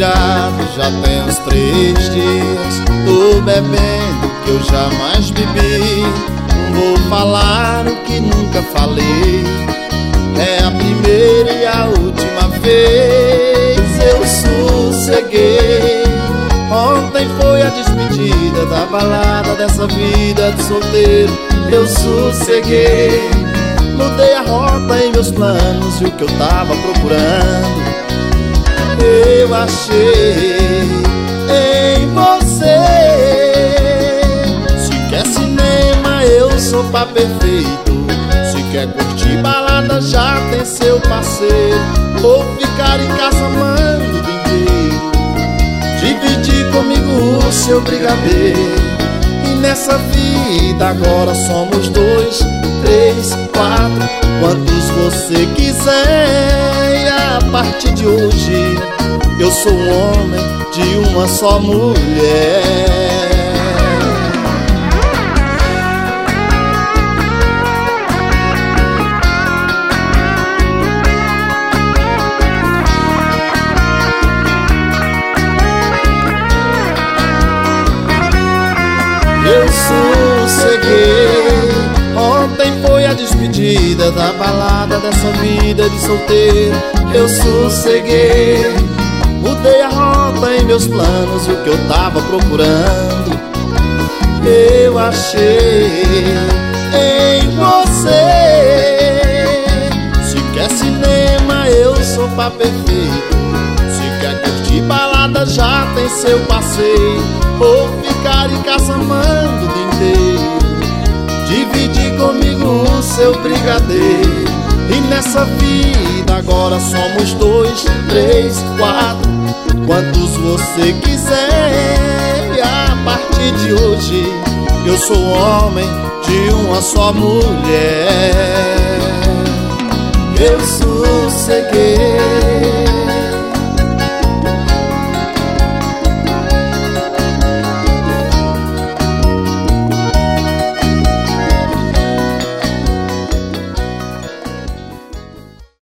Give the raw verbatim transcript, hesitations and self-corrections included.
virado, já tem uns três dias. Tô bebendo que eu jamais bebi. Vou falar o que nunca falei. É a primeira e a última vez. Eu sosseguei. Ontem foi a despedida da balada, dessa vida de solteiro. Eu sosseguei. Mudei a rota em meus planos e o que eu tava procurando eu achei em você. Se quer cinema, eu sou pá perfeito. Se quer curtir balada, já tem seu parceiro. Vou ficar em casa amando o dia inteiro. Dividir comigo o seu brigadeiro. E nessa vida agora somos dois, três, quatro, quantos você quiser. E a partir de hoje eu sou um homem de uma só mulher. Eu sosseguei. Ontem foi a despedida da balada, dessa vida de solteiro. Eu sosseguei. Mudei a rota em meus planos e o que eu tava procurando eu achei em você. Se quer cinema, eu sou pá perfeito. Se quer curtir balada, já tem seu passeio. Vou ficar em casa amando o dia inteiro. Dividir comigo o seu brigadeiro. E nessa vida agora somos dois, três, quatro, quantos você quiser. E a partir de hoje eu sou um homem de uma só mulher. Eu sosseguei.